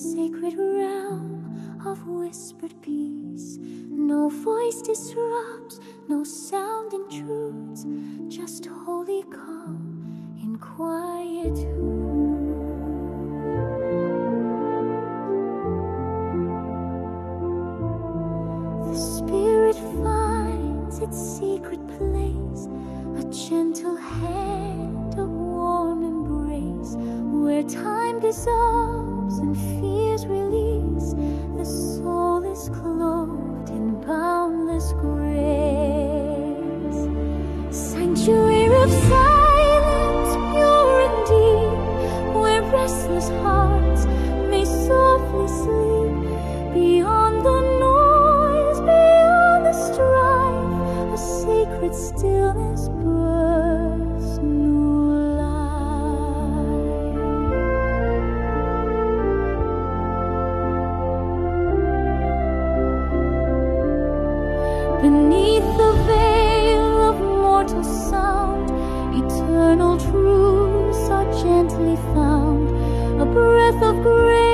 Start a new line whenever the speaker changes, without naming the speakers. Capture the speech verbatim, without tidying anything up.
sacred realm of whispered peace. No voice disrupts, no sound intrudes, just holy calm in quietude. The spirit finds its secret place, a gentle hand, a warm embrace, where time dissolves and fears release. The soul is clothed in boundless grace. Sanctuary of silence, pure and deep, where restless hearts may softly sleep. Beyond the noise, beyond the strife, a sacred stillness births new life. Beneath the veil of mortal sound, eternal truths are gently found, a breath of grace